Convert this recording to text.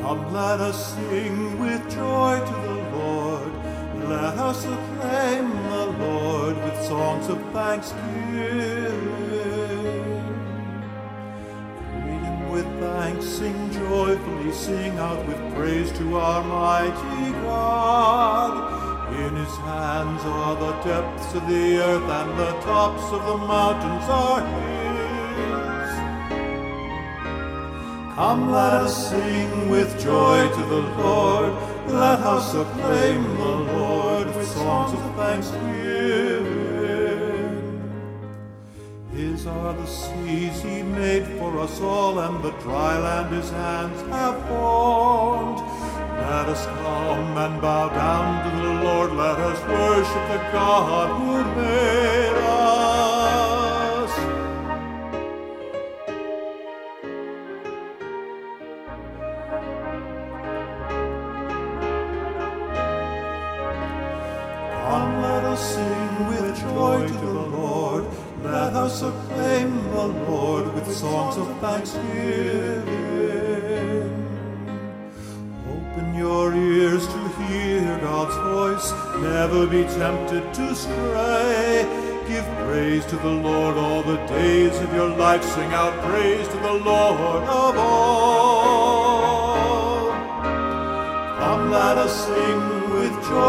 Come, let us sing with joy to the Lord. Let us acclaim the Lord with songs of thanksgiving. Greet him with thanks, sing joyfully, sing out with praise to our mighty God. In his hands are the depths of the earth, and the tops of the mountains are his. Come, let us sing with joy to the Lord. Let us acclaim the Lord with songs of thanksgiving. His are the seas he made for us all, and the dry land his hands have formed. Let us come and bow down to the Lord. Let us worship the God who made us. Come, let us sing with joy to the Lord. Let us acclaim the Lord with songs of thanksgiving. Open your ears to hear God's voice. Never be tempted to stray. Give praise to the Lord all the days of your life. Sing out praise to the Lord of all. Come, let us sing with joy